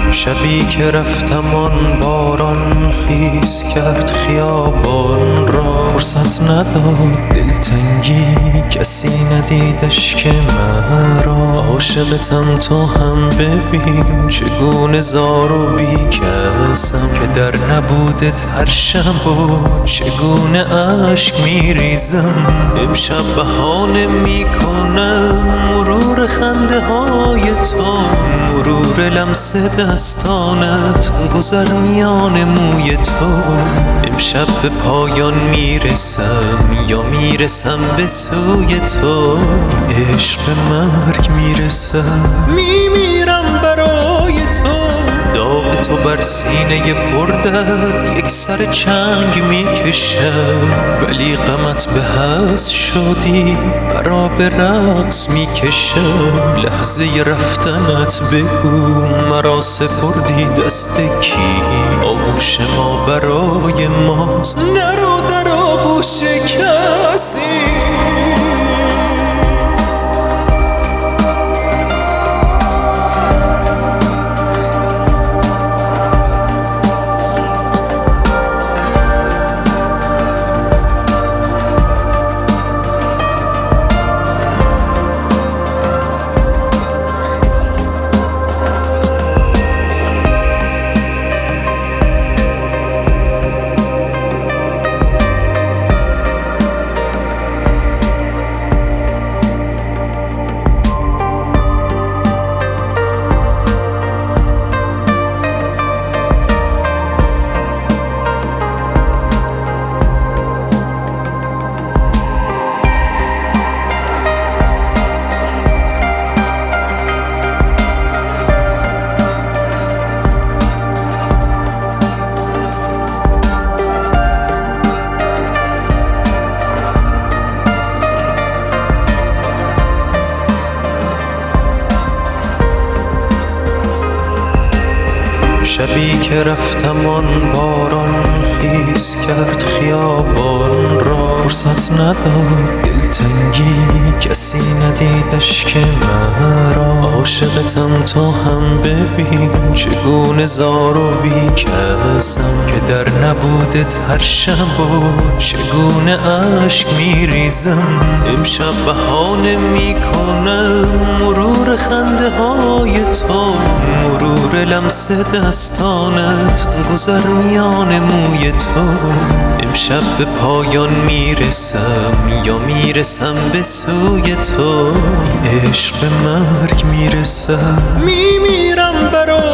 شبی که رفتم آن باران خیس کرد خیابان را، فرصت نداد دلتنگی کسی ندیدش که مرا. عاشقتم تو هم ببین چگونه زار و بیکسم، که در نبودت هر شب و چگونه عشق میریزم. امشب بهانه میکنم مرور خنده های تو، مرور لمس دستانت، گذر میان موی تو. امشب به پایان میرسم یا میرسم به سوی تو، این عشق مرگ میرسم، میمیرم برای تو. داغ تو بر سینه پردرد یک سر چنگ میکشم، ولی غمت به هست شدی مرا به رقص میکشم. لحظه رفتنت بگو مرا سپردی دست کی؟ آغوش ما برای ماست، نرو در آغوش کسی. شبی که رفتم آن باران خیس کرد خیابان را، فرصت نداد دلتنگی کسی ندیدش که مرا. عاشقتم تو هم ببین چگونه زار و بیکسم، که در نبودت هر شب و چگونه عشق میریزم. امشب بهانه میکنم مرور خنده های تو، مرور لمس دستانت، گذر میان موی تو. امشب به پایان میرسم یا میرسم به سوی تو، این عشق به مرگ میرسم، میمیرم برای